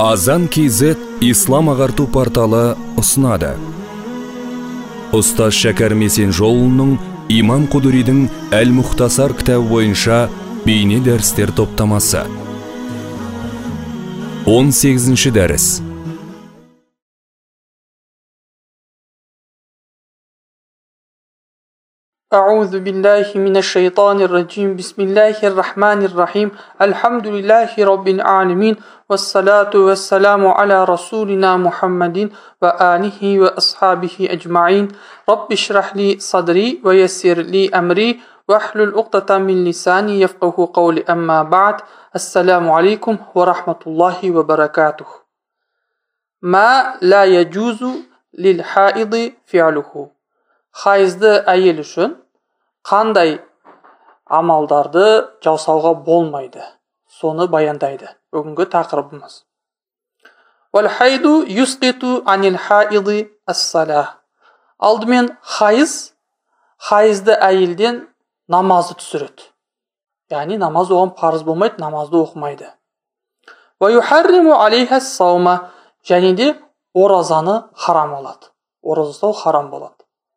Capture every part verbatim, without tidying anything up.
Азан кз ислам ағарту порталы ұсынады. Ұстаз Шәкәр Месенжолұлының Имам Құдыридің Әл-Мұхтасар кітабы бойынша бейне дәрістер топтамасы. он сегізінші дәріс. أعوذ بالله من الشيطان الرجيم بسم الله الرحمن الرحيم الحمد لله رب العالمين والصلاة والسلام على رسولنا محمد وآله وأصحابه أجمعين رب اشرح لي صدري ويسر لي أمري واحلل عقدة من لساني يفقه قولي أما بعد السلام عليكم ورحمة الله وبركاته ما لا يجوز للحائض فعله. Хайызды әйел үшін қандай амалдарды жасауға болмайды, соны баяндайды бүгінгі тақырыбымыз. Вал-хайду юсқиту анил хаиди ас-салах. Алдымен хайыз, хайызды әйелден намазды түсіреді. Яғни намаз оған парыз болмайды, намазды оқымайды. Ва юхарриму алейха саума. Және де оразаны харам болады. Ораза ұстау харам болады.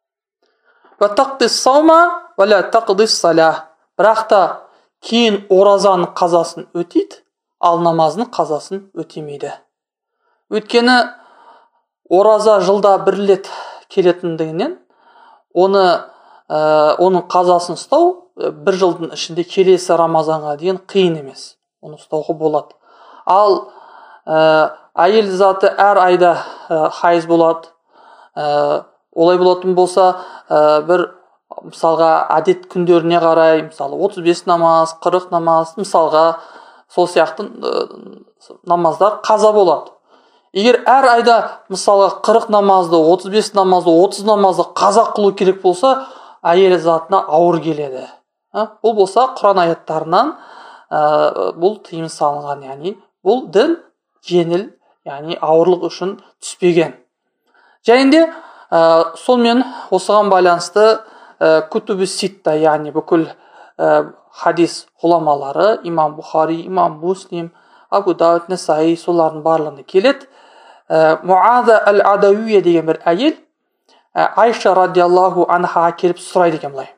Бірақ та кейін оразаның қазасын өтейді, ал намазының қазасын өтемейді. Өйткені ораза жылда бір рет келетіндігінен, оны ә, оның қазасын ұстау бір жылдың ішінде келесі Рамазанға дейін қиын емес. Оны ұстауға болады. Ал ә, әйел заты әр айда ә, хайыз болады. Ә, Олай болатын болса, ә, бір мысалға әдет күндеріне қарай, мысалы отыз бес намаз, қырық намаз, мысалға сол сияқты ә, намаздар қаза болады. Егер әр айда мысалға қырық намазды, отыз бес намазды, отыз намазды қаза қылу керек болса, әйел затына ауыр келеді. Ә? Бұл болса Құран аяттарынан ә, бұл тыйым салынған, яғни бұл дін жеңіл, яғни ауырлық үшін түспеген. Және де Ә, сонымен осыған байланысты ә, күтубі ситта, яғни бүкіл ә, хадис ғұламалары, имам Бухари, имам Муслим, Абу Дауд, Насаи, солардың барлығында келеді. Ә, Муаза әл-Адауия деген бір әйел ә, Айша радиаллаху анха келіп сұрайды екен былай.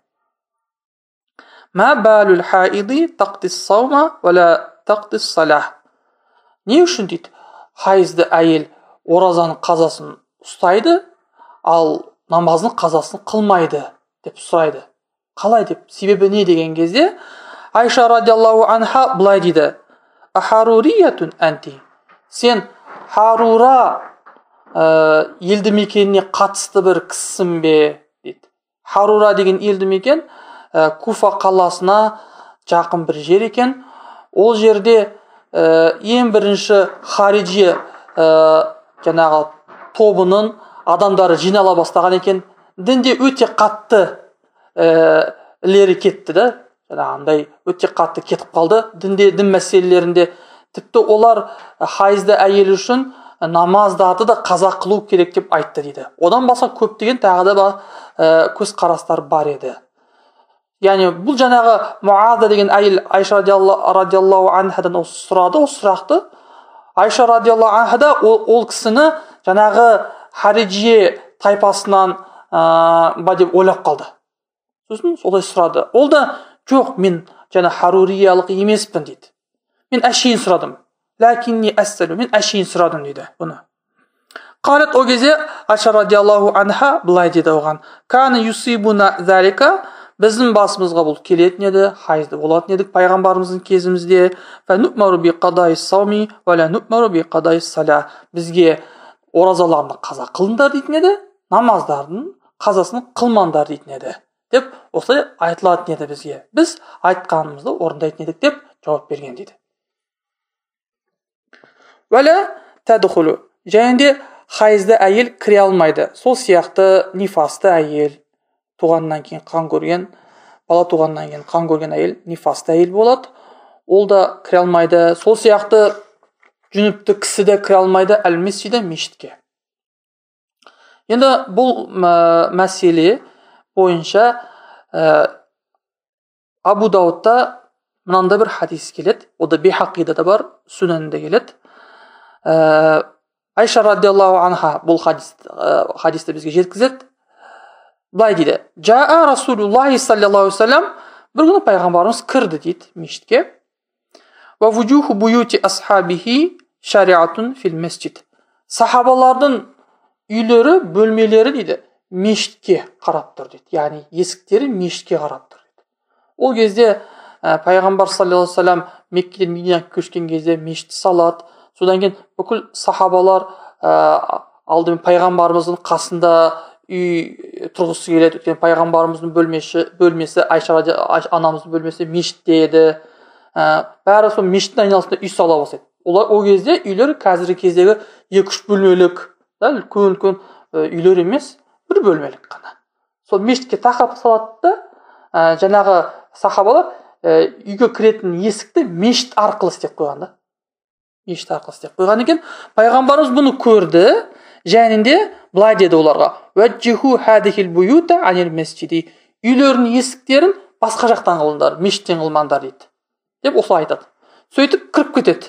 Ма балул хаиди тақтис саума вала тақтис салах. Не үшін дейді, хайызды әйел оразаның қазасын ұстайды, ал намазның қазасын қылмайды деп сұрайды. Қалай деп, себебі не деген кезде Айша радиаллаху анха былай дейді: ахаруриятун анти. Сен Харура ә, елді мекеніне қатысты бір кісісің бе дейді. Харура деген елді мекен ә, Куфа қаласына жақын бір жер екен. Ол жерде ә, ең бірінші хариджи ә, жаңағы тобының адамдары жинала бастаған екен. Дінде өте қатты ә, ілгері кетті да, жаңағындай өте қатты кетіп қалды дінде, дін мәселелерінде. Тіпті олар хайызды әйел үшін намаздарды да қаза қылу керек деп айтты дейді. Одан басқа көптеген тағы да ә, көз қарастар бар еді. Яғни бұл жаңағы Муаза деген әйел Айша радиаллаху анхадан осы сұрады, осы сұрақты. Айша радиаллаху анхада ол, ол кісіні жаңағы Хариджие тайпасынан ә, ба деп ойлап қалды. Сосын солай сұрады. Ол да жоқ, мен жаңа харуриялық емеспін дейді. Мен әшейін сұрадым. Ләкинни әссәлу, мен әшейін сұрадым дейді бұны. Қалет о кезде Айша радиаллаху анха былай деді оған: каны юсибуна залика, біздің басымызға бұл келетін еді, хайызды болатын едік пайғамбарымыздың кезімізде. Фә ну'мару би қадай сауми ва ла ну'мару би қадай сала. Бізге оразаларны қаза қылыңдар дейтін еді, намаздардың қазасын қылмаңдар дейтін еді деп осылай айтылатын еді бізге. Біз айтқанымызды орындайтын едік деп жауап берген дейді. Вәлә тәдхулу. Және де хайызды әйел кіре алмайды. Сол сияқты нифасты әйел, туғаннан кейін қан көрген, бала туғаннан кейін қан көрген әйел нифасты әйел болады. Ол да кіре алмайды. Сол сияқты жүніпті кісі де кіре алмайды әл-месжиде, мешітке. Енді бұл ә, мәселе бойынша ә, Абу Даудта мынандай бір хадис келеді. О да Бейхақида да бар, Сүненде келеді. ә, Айша радиаллаху анха бұл хадис, ә, хадисті бізге жеткізеді. Былай дейді: Жаа Расулуллахи саллаллаху алейхи вассалам, бір күні пайғамбарымыз кірді дейді мешітке. Ва вуджуху буюти асхабихи шариатун фил месжид. Сахабалардың үйлері, бөлмелері дейді мешітке қарап тұр дейді. Яғни есіктері мешітке қарап тұр дейді. Ол кезде ә, пайғамбар саллаллаху алейхи вассалам Меккеден Мединаға көшкен кезде мешіт салады. Содан кейін бүкіл сахабалар ә, алдымен пайғамбарымыздың қасында үй тұрғысы келеді. Өйткені пайғамбарымыздың бөлмесі, бөлмесі Айша анамыздың бөлмесі мешітте еді. Ә, бәрі сол мешіттің айналасында үй сала бастайды. Олар ол кезде үйлер қазіргі кездегі екі-үш бөлмелік, да, үлкен-үлкен үйлер емес, бір бөлмелік қана. Сол мешітке тақап салады да, ә, жаңағы сахабалар ә, үйге кіретін есікті мешіт арқылы істеп қойған да. Мешіт арқылы істеп қойған екен. Пайғамбарымыз бұны көрді, және де былай деді оларға: "Ваджиху хадихил буюта анил месжиди." Үйлердің есіктерін басқа жақтан қылыңдар, мешіттен қылмаңдар дейді. Деп осылай айтады. Сөйтіп кіріп кетеді.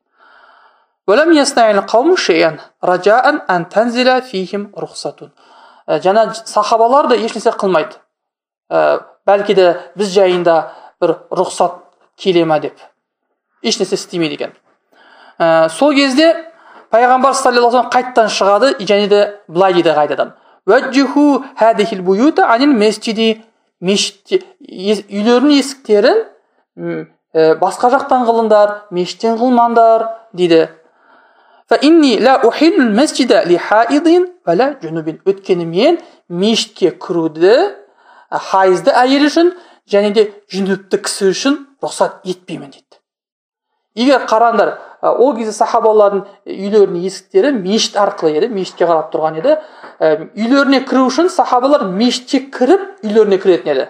"Валам яснайил қауму шейан раджаан ан танзила фихим рухсатун." Жаңа сахабалар да ешнәрсе қылмайды. Ә, бәлки де біз жайында бір рұқсат келе ма деп. Ешнәрсе істемейді екен. Ә, сол кезде пайғамбар саллаллаху алейхи вассалам қайттан шығады, және де былай дейді қайтадан: "Ваджиху хадихил буюта анил месжиди." Мешіт үйлерінің есіктерін ә, басқа жақтан қылыңдар, мешіттен қылмаңдар дейді. "Фа инни ла ухиллу месжида ли хаидин ва ла джунубин." Өткені мен мешітке кіруді хайызды әйел үшін және де жүніпті кісі үшін рұқсат етпеймін дейді. Егер қараңдар, ол кезде сахабалардың үйлерінің есіктері мешіт арқылы еді, мешітке қарап тұрған еді. Үйлеріне кіру үшін сахабалар мешітке кіріп үйлеріне кіретін еді.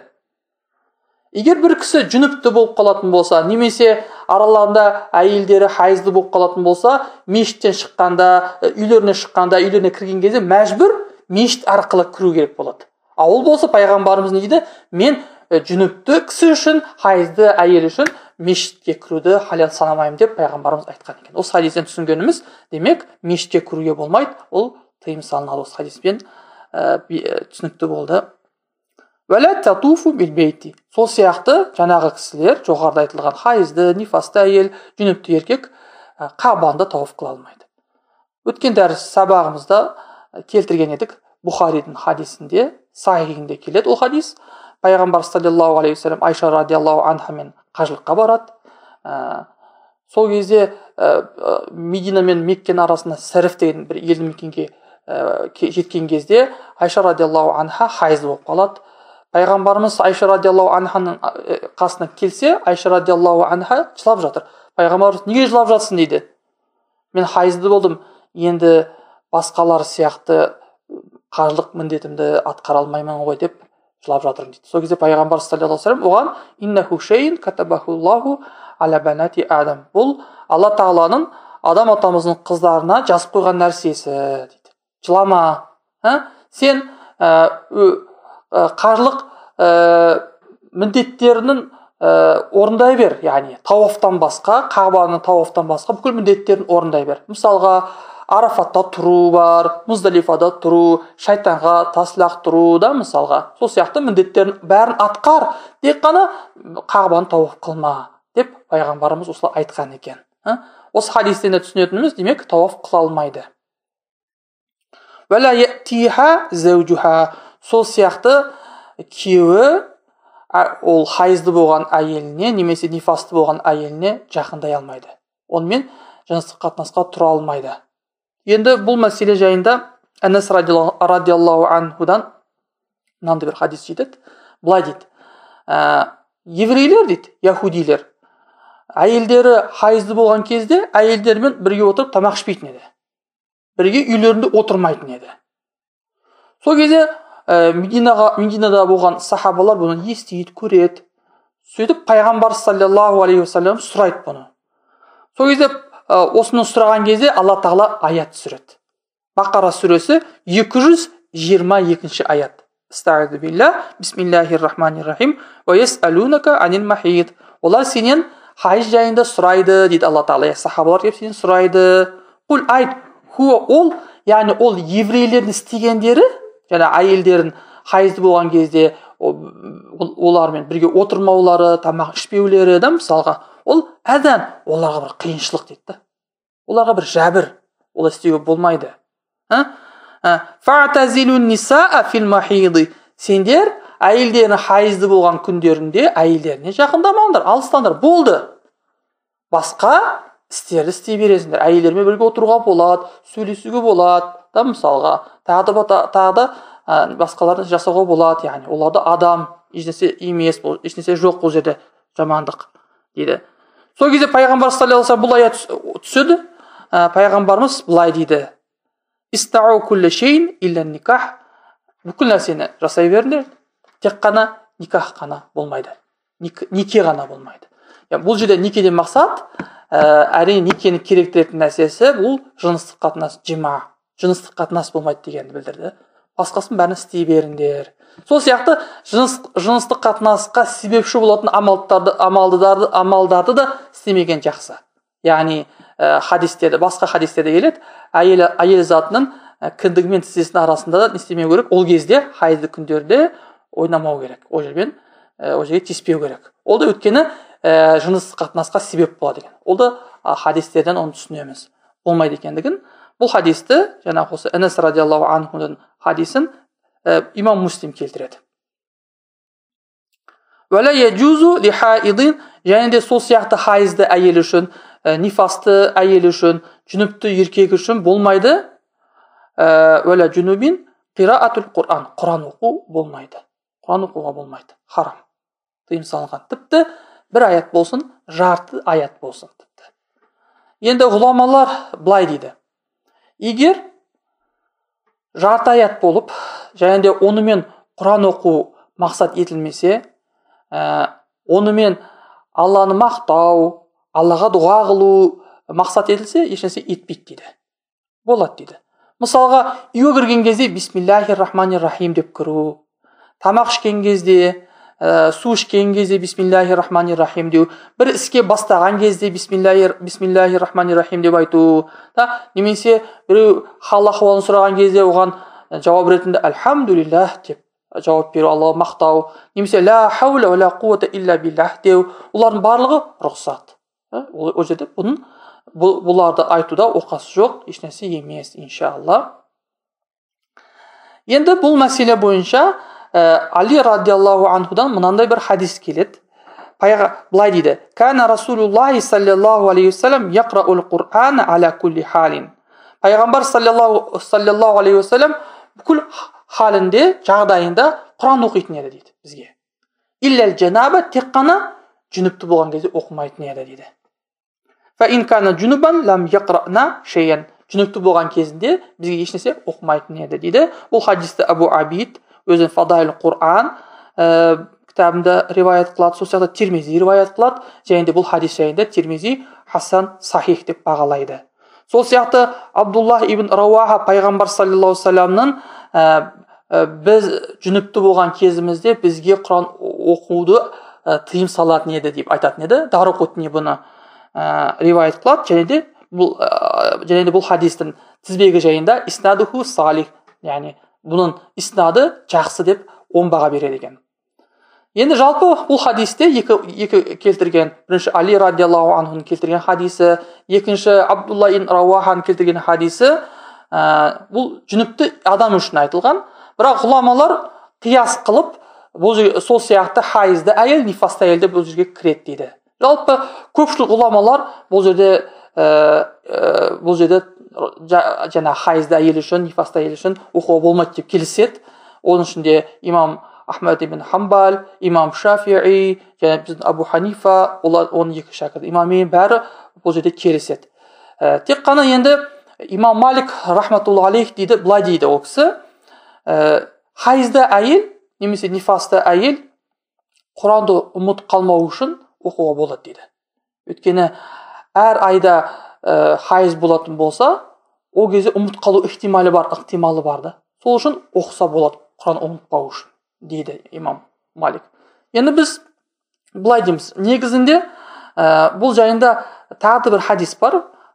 Егер бір кісі жүніпті болып қалатын болса, немесе араларында әйелдері хайызды болып қалатын болса, мешіттен шыққанда, үйлеріне шыққанда, үйлеріне кірген кезде мәжбүр мешіт арқылы кіру керек болады. А ол болса пайғамбарымыз не дейді? "Мен жүніпті кісі үшін, хайызды әйел үшін мешітке кіруді халал санамаймын" деп пайғамбарымыз айтқан екен. Осы хадистен түсінгеніміз, демек мешітке кіруге болмайды. Ол тыйым салынады. Осы хадиспен ә, түсінікті болды. "Вала татуфу бил бейти." Сол сияқты жаңағы кісілер, жоғарыда айтылған хайызды, нифасты әйел, жүніпті еркек Қабаны тауф қыла алмайды. Өткен дәріс сабағымызда келтірген едік. Бухаридің хадисінде, сахихінде келеді ол хадис. Пайғамбар саллаллаху алейхи вассалам Айша радиаллаху анхамен қажылыққа барады. Ә, сол кезде ә, Медина мен Меккенің арасында Сәриф деген бір елді мекенге ә, жеткен кезде Айша радиаллаху анха хайыз болып қалады. Пайғамбарымыз Айша радиаллаху анханың қасына келсе, Айша радиаллаху анха жылап жатыр. Пайғамбарымыз: "Неге жылап жатсың?" дейді. "Мен хайызды болдым, енді басқалар сияқты қажылық міндетімді атқара алмаймын ғой" деп жылап жатырмын дейді. Сол кезде пайғамбар саллаллаху алейхи вассалам оған: "Иннаху шейин катабахуллаху аля банати адам." Бұл Алла тағаланың адам атамыздың қыздарына жазып қойған нәрсесі дейді. Жылама. Ә? Сен ә, қажылық ә, міндеттерінің ә, орындай бер. Яғни тауафтан басқа, Қабаны тауафтан басқа бүкіл міндеттерін орындай бер. Мысалға, Арафатта тұру бар, Муздалифада тұру, шайтанға тас лақтыру да мысалға. Сол сияқты міндеттерін бәрін атқар, тек қана Қабаны тауаф қылма деп пайғамбарымыз осылай айтқан екен. Осы хадистен де түсінетініміз, демек тауаф қыла алмайды. "Вала я'тиха зауджуха." Сол сияқты күйеуі ол хайызды болған әйеліне немесе нифасты болған әйеліне жақындай алмайды. Онымен жыныстық қатынасқа тұра алмайды. Енді бұл мәселе жайында Анас радиаллаху анхудан мынандай бір хадис жетеді. Былай дейді: ә, еврейлер дейді, яхудилер, әйелдері хайызды болған кезде әйелдермен бірге отырып тамақ ішпейтін еді. Бірге үйлерінде отырмайтын еді. Сол кезде ә, Мединаға, Мединада болған сахабалар бұны естиді, көреді. Сөйтіп пайғамбар саллаллаху алейхи вассалам сұрайды бұны. Сол кезде осыны сұраған кезде Алла тағала аят түсіреді. Бақара сүресі екі жүз жиырма екінші аят. Estaizu billah, Bismillahirrahmanirrahim. Wa yas'alunaka anil mahid. Олар сенен хайыз жайында сұрайды дейді Алла тағала. Сахабалар келіп сенен сұрайды. Құл айт, хуа ол, яғни ол еврейлердің істегендері, жаңа әйелдерін хайызды болған кезде олармен бірге отырмаулары, тамақ ішпеулері да мысалға, ол әдан оларға бір қиыншылық дейді. Оларға бір жәбір, олай істеуге болмайды. Фа'тазилун нисаа фил махиди. Сендер әйелдерінің хайызды болған күндерінде әйелдеріне жақындамаңдар, алыстаңдар. Болды. Басқа істерді істей бересіңдер. Әйелдермен бірге отыруға болады, сөйлесуге болады, да мысалға. Тағы да тағы да басқаларды жасауға болады, яғни оларда адам ешнәрсе емес, ешнәрсе жоқ бұл жерде жамандық дейді. Сол кезде пайғамбар саллаллаху алейхи ва саллям бұл аят түседі. Пайғамбарымыз былай дейді: Истау кулли шейн илля никах. Бүкіл нәрсені жасай беріңдер, тек қана никах қана болмайды. Неке ғана болмайды. Бұл жерде некеден мақсат, әрине некені керектіретін нәрсесі бұл жыныстық қатынас, жима, жыныстық қатынас болмайды дегенді білдірді. Басқасын бәрін істей беріңдер. Сол сияқты жыныстық қатынасқа себепші болатын амалдарды, амалдарды, амалдарды да істемеген жақсы. Яғни хадистерде, басқа хадистерде келеді, әйел, әйел затының кіндігі мен тізесінің арасында да не істемеу керек. Ол кезде хайызды күндерде ойнамау керек. Ол жермен, ол жерге тиіспеу керек. Ол да өткені жыныстық қатынасқа себеп болады екен. Ол да хадистерден оны түсінеміз. Болмайды екендігін. Бұл хадисті, жаңағы осы Анас радиаллаху анхудың хадисін имам Муслим келтіреді. Вәлә яджузу ли хаидин, және де сол сияқты хайызды әйел үшін, нифасты әйел үшін, жүніпті еркек үшін болмайды. Вәлә жүнубин қираатул Құран, Құран оқу болмайды. Құран оқуға болмайды. Харам. Тыйым салынған. Тіпті бір аят болсын, жарты аят болсын. Тіпті. Енді ғұламалар былай дейді: егер жарты аят болып, және де онымен Құран оқу мақсат етілмесе, онымен Алланы мақтау, Аллаға дұға қылу мақсат етілсе, ешнәрсе етпейді дейді. Болады дейді. Мысалға, үйге кірген кезде бисмиллахир-рахманир-рахим деп кіру, тамақ ішкен кезде, су ішкен кезде бисмиллахир-рахманир-рахим деу, бір іске бастаған кезде бисмиллахир-рахманир-рахим деп айту, немесе біреу хал ахуалын сұраған кезде оған жауап ретінде альхамдулиллах деп жауап беру, Аллаға мақтау, немесе ла хаула ва ла қувата илля биллах деу, олардың барлығы рұқсат. Ол жерде бұның бұларды айтуда оқасы жоқ, ешнәрсе емес, иншалла. Енді бұл мәселе бойынша Али радиаллаху анхудан мынандай бір хадис келеді. Былай дейді: Кана Расулуллахи саллаллаху алейхи ва саллям яқраул Құр'ан аля кулли халин. Пайғамбар саллаллаху алейхи ва саллям бүкіл халінде, жағдайында Құран оқитын еді дейді бізге. Илләл жанаба, тек қана жүніпті болған кезде оқымайтын еді дейді. Фаин кана жүнубан лам яқрана шейен. Жүніпті болған кезінде бізге ешнәрсе оқымайтын еді дейді. Бұл хадисті Абу Абид өзін Фадайль Құр'ан кітабында риваят қылады, сол сияқты Тирмизи риваят қылады, және де бұл хадис жайында Тирмизи хасан сахих деп бағалайды. Сол сияқты Абдуллах ибн Рауаха пайғамбар саллаллаху алейхи ва саллямның біз жүніпті болған кезімізде бізге Құран оқуды тыйым салатын еді деп айтатын еді. Дарақутни бұны риваят қылады, және де бұл және де бұл хадистің тізбегі жайында иснадуху салих, яғни бұның иснады жақсы деп он баға береді екен. Енді жалпы бұл хадисте екі, екі келтірген, бірінші Али радиаллаху анхуның келтірген хадисі, екінші Абдулла ибн Рауаханың келтірген хадисі, бұл жүніпті адам үшін айтылған. Бірақ ғұламалар қияс қылып, бұл сол сияқты хайызды әйел, нифасты әйелді бұл жерге кіреді дейді. Жалпы көпшілік ғұламалар бұл жерде бұл жерде жаңа хайызды әйел үшін, нифасты әйел үшін оқуға болмайды деп келіседі. Оның ішінде имам Ахмад ибн Хамбал, имам Шафиғи, және біздің Абу Ханифа, олар оның екі шәкірті, имаммен бәрі бұл жерде келіседі. Тек қана енді имам Малик рахматулла алейх дейді, былай дейді ол кісі: хайызды әйел немесе нифасты әйел Құранды ұмыт қалмау үшін оқуға болады дейді. Өйткені әр айда хайыз болатын болса, ол кезде ұмыт қалу ықтималы бар, ықтималы бар да. Сол үшін оқыса болады Құран ұмытпау үшін дейді имам Малик. Енді біз былай дейміз, негізінде бұл жайында тағы бір хадис бар.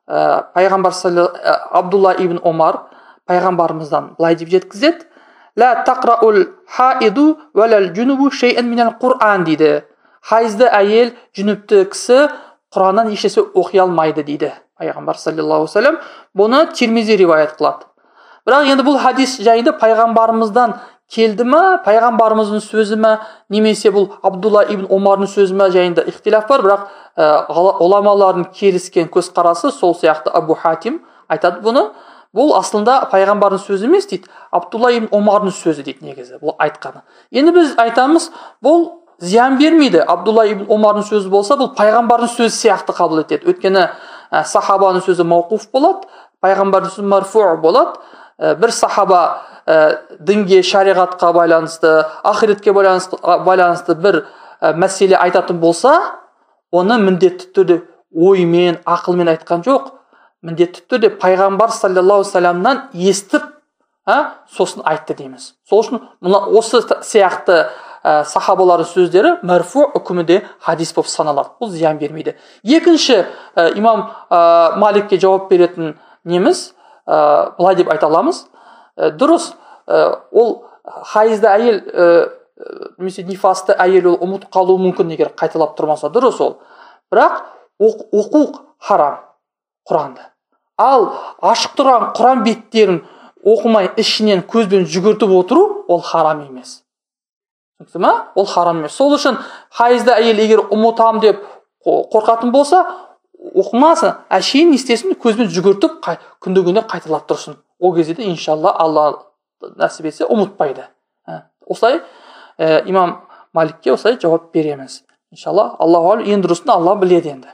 пайғамбар Абдулла ибн Омар пайғамбарымыздан былай деп жеткізеді: «Ла тақраул хаиду валал джунубу шей'ан минал Qur'ан» дейді. Хайызды әйел, жүніпті кісі Құраннан ешнәрсе оқи алмайды дейді пайғамбар саллаллаху алейхи вассалам. Бұны Тирмизи риуаят қылады. Бірақ енді бұл хадис жайында пайғамбарымыздан келді ме, пайғамбарымыздың сөзі ме, немесе бұл Абдулла ибн Омардың сөзі ме жайында ихтилаф бар. Бірақ ғұламалардың келіскен көзқарасы сол сияқты. Абу Хатим айтады бұны. Бұл асылында пайғамбардың сөзі емес дейді, Абдулла ибн Омардың сөзі дейді негізі бұл айтқаны. Енді біз айтамыз, бұл зиян бермейді. Абдулла ибн Омардың сөзі болса, бұл пайғамбардың сөзі сияқты қабыл етеді. Өйткені сахабаның сөзі мауқуф болады, пайғамбардың сөзі марфу болады. Бір сахаба дінге, шариғатқа байланысты, ақиретке байланысты бір мәселе айтатын болса, оны міндетті түрде оймен, ақылмен айтқан жоқ. Міндетті түрде пайғамбар саллаллаху алейхи вассаламнан естіп, сосын айтты дейміз. Сол үшін осы сияқты сахабалардың сөздері мәрфу үкімінде хадис болып саналады. Бұл зиян бермейді. Екінші имам Маликке жауап беретін неміз былай деп айта аламыз. Дұрыс, ол хайызды әйел немесе нифасты әйел ол ұмытып қалуы мүмкін егер қайталап тұрмаса, дұрыс ол. Бірақ оқу харам Құранды. Ал ашық тұрған Құран беттерін оқымай ішінен көзбен жүгіртіп отыру ол харам емес. Түсінікті ме? Ол харам емес. Сол үшін хайызды әйел егер ұмытам деп қорқатын болса, оқымасын, әшейін істесін, көзбен жүгіртіп күнде-күнде қайталап тұрсын. Ол кезде де иншалла Алла нәсіп етсе ұмытпайды. Осылай имам Маликке осылай жауап береміз. Иншалла Аллаху алейм, ең дұрысын Алла біледі енді.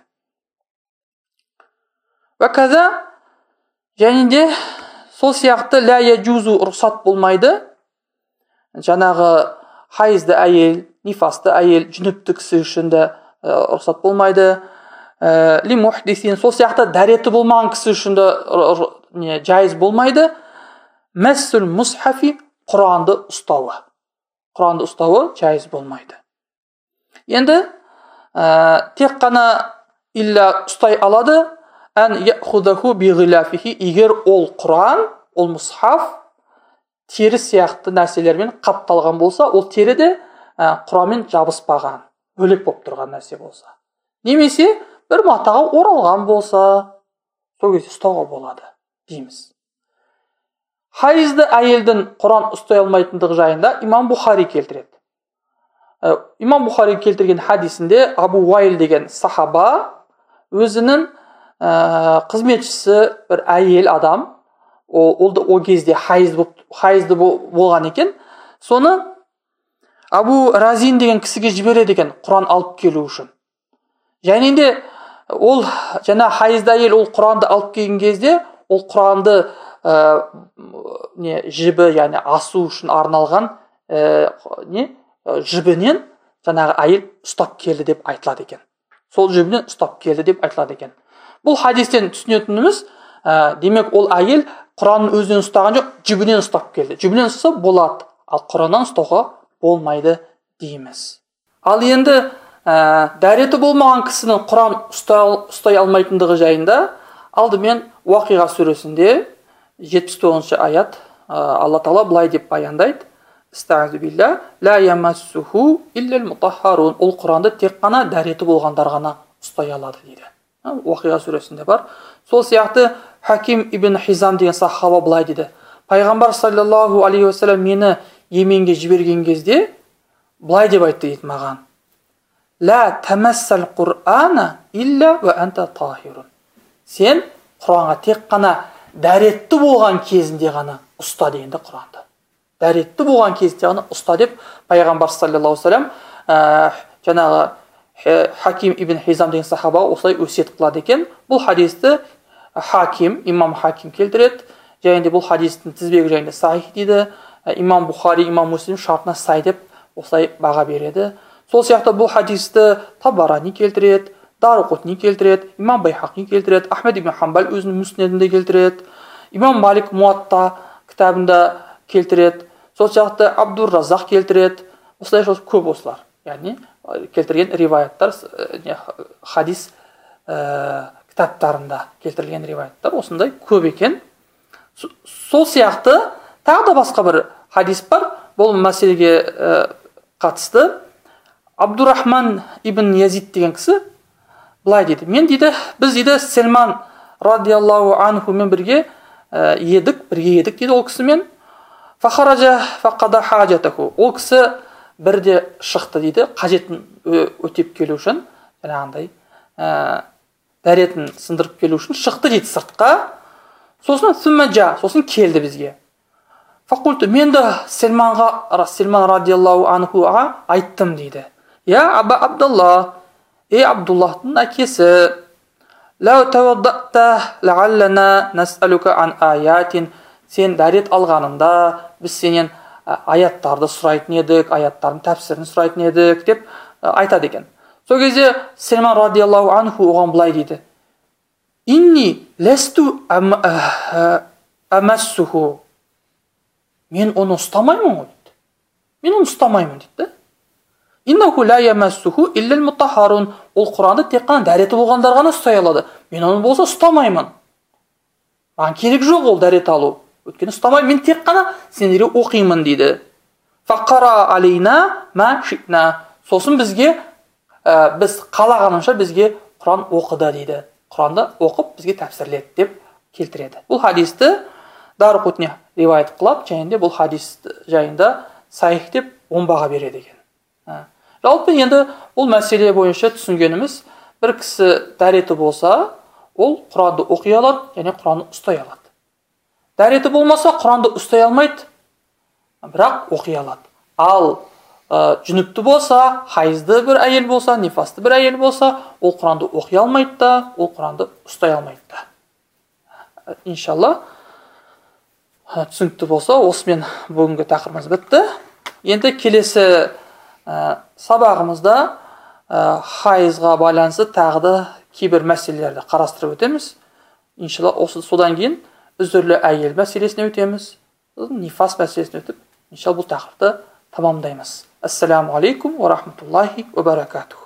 Ваказа, және де сол сияқты ля яджузу рұқсат болмайды. Жаңағы хайызды әйел, нифасты әйел, жүніпті кісі үшін де рұқсат болмайды. Ли мухдисин, сол сияқты дәреті болмаған кісі үшін де жайыз болмайды. Мәссул мусхафи, Құранды ұстауы. Құранды ұстауы жайыз болмайды. Енді тек қана илля ұстай алады. Ән яхудаху биғиляфихи, егер ол Құран, ол мұсхаф тері сияқты нәрселермен қапталған болса, ол тері де Құранмен жабыспаған, бөлек болып тұрған нәрсе болса. Немесе бір матаға оралған болса, сол кезде ұстауға болады дейміз. Хайызды әйелдің Құран ұстай алмайтындығы жайында имам Бухари келтіреді. Имам Бухари келтірген хадисінде Абу Уайл деген сахаба өзінің қызметшісі бір әйел адам, ол да о кезде хайызды болған екен, соны Абу Разин деген кісіге жібереді екен Құран алып келу үшін. Және де ол жаңа хайызды әйел ол Құранды алып келген кезде ол Құранды жібі, яғни асу үшін арналған жібінен жаңағы әйел ұстап келді деп айтылады екен. Сол жібінен ұстап келді деп айтылады екен. Бұл хадистен түсінетініміз, демек ол әйел Құранның өзінен ұстаған жоқ, жібінен ұстап келді. Жібінен ұстаса болады, ал Құраннан ұстауға болмайды дейміз. Ал енді дәреті болмаған кісінің Құран ұстай алмайтындығы жайында алдымен Уақиға сүресінде жетпіс тоғызыншы аят Алла Тағала былай деп баяндайды: Истаъзу билля ла ямассуху иллал мутаххарун. Ол Құранды тек қана дәреті болғандар ғана ұстай алады дейді. Уақиға сүресінде бар. Сол сияқты Хаким ибн Хизам деген сахаба былай дейді: Пайғамбар саллаллаху алейхи вассалам мені Йеменге жіберген кезде былай деп айтты дейді маған: Ла тамассал Құр'ана илля ва анта тахирун. Сен Құранға тек қана дәретті болған кезінде ғана ұста дегенде Құранды. Дәретті болған кезінде ғана ұста деп Пайғамбар саллаллаху алейхи вассалам жаңағы Хаким ибн Хизам деген сахаба осылай өсиет қылады екен. Бұл хадисті Хаким, имам Хаким келтіреді. Және де бұл хадистің тізбегі жайында сахих дейді. Имам Бухари, имам Муслим шартына сай деп осылай баға береді. Сол сияқты бұл хадисті Табарани келтіреді, Дарақутни келтіреді, имам Байхақи келтіреді, Ахмед ибн Хамбал өзінің мүснедінде келтіреді, имам Малик Муатта кітабында келтіреді. Сол сияқты Абдур Разақ келтіреді. Осылай көп осылар. Яғни келтірген риваяттар, хадис кітаптарында келтірілген риуаяттар осындай көп екен. Сол сияқты тағы да басқа бір хадис бар. Бұл мәселеге қатысты. Абдурахман ибн Язид деген кісі былай дейді: мен дейді, біз дейді Сельман радиаллаху анхумен бірге едік, бірге едік дейді ол кісімен. Фахаража фақада хажатаху. Ол кісі бірде шықты дейді, қажетін өтеп келу үшін, жаңағындай дәретін сындырып келу үшін шықты дейді сыртқа. Сосын сүммәджа, сосын келді бізге. Фақулту, мен де Сельманға, Сельман радиаллаху анхуға айттым дейді: Я Аба Абдалла, ей Абдуллахтың әкесі, ләу тәуаддата ләғаллана нас'алука ан аятин. Сен дәрет алғанында біз сенен аяттарды сұрайтын едік, аяттардың тәпсірін сұрайтын едік деп айтады екен. Сол кезде Сельман радиаллаху анху оған былай дейді: Инни ләсту әмәссуху. Мен оны ұстамаймын ғой дейді. Мен оны ұстамаймын дейді. Иннаху ла ямассуху иллал мутахарун. Ол Құранды тек қана дәреті болғандар ғана ұстай алады. Мен оны болса ұстамаймын. Маған керек жоқ ол дәрет алу. Өйткені ұстамаймын, мен тек қана сендерге оқимын дейді. Фақара алейна ма шитна. Сосын бізге біз қалағанынша бізге Құран оқыды дейді. Құранды оқып бізге тәпсірледі деп келтіреді. Бұл хадисті Дарақутни риуаят қылып, және де бұл хадис жайында сахих деп он баға береді екен. Жалпы енді бұл мәселе бойынша түсінгеніміз, бір кісі дәреті болса, ол Құранды оқи алады, және Құранды ұстай алады. Дәреті болмаса, Құранды ұстай алмайды, бірақ оқи алады. Ал жүніпті болса, хайызды бір әйел болса, нифасты бір әйел болса, ол Құранды оқи алмайды да, ол Құранды ұстай алмайды да. Иншалла, түсінікті болса, осымен бүгінгі тақырыбымыз бітті. Енді келесі сабағымызда хайызға байланысты тағы да кейбір мәселелерді қарастырып өтеміз. Иншалла, осы содан кейін үзірлі әйел мәселесіне өтеміз, нифас мәселесіне өтіп, иншалла бұл тақырыпты тамамдаймыз. Ассаламу алейкум ва рахматуллахи ва баракатух.